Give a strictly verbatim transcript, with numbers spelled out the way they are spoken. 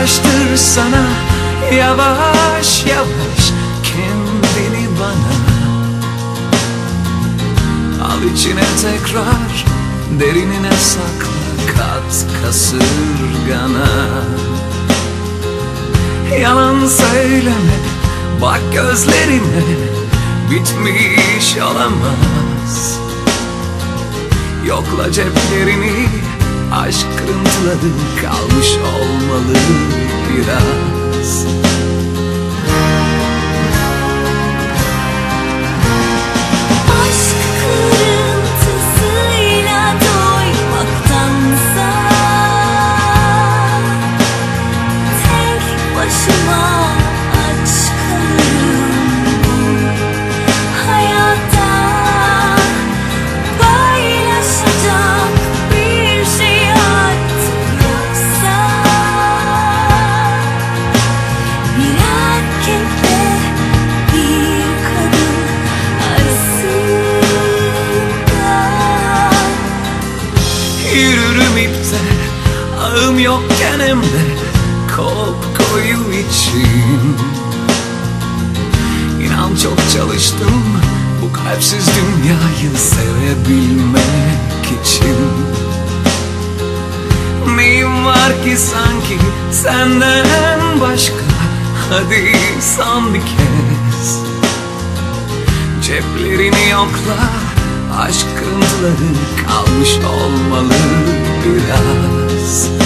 yaklaştır sana, yavaş yavaş kendini bana. Al içine tekrar, derinine sakla, kat kasırgana. Yalan söyleme, bak gözlerine, bitmiş olamaz. Yokla ceplerini, aşk kırıntıları kalmış olmalı biraz. Aşk kırıntısıyla doymaktansa tek başıma aç kalırım. Hayatta paylaşacak bir şey artık yoksa, bir erkekle bir kadın arasında Yürürüm ipte, ağım yokken hem de kop koyu için. İnan çok çalıştım bu kalpsiz dünyayı sevebilmek için. Neyim var ki sanki senden başka, hadi son bir kez. Ceplerini yokla, aşk kırıntıları kalmış olmalı biraz.